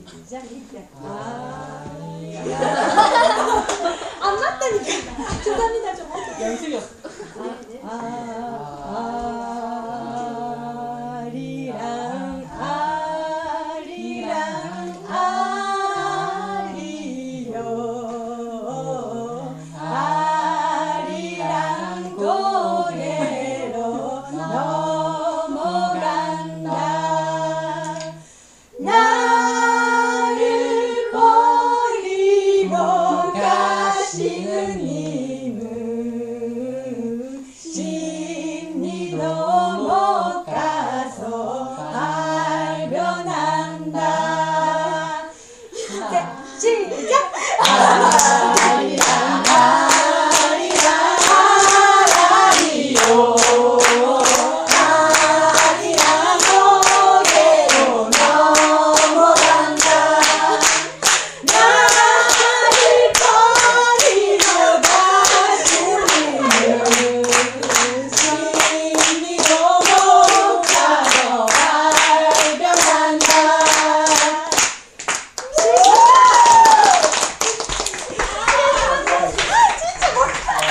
시작. 안 맞다니까. 죄송합니다. 좀 연습이었어. 아리랑 아리랑 아리요 아리랑 고개로 넘어간다. 나를 버리고 가시는 님은 심리도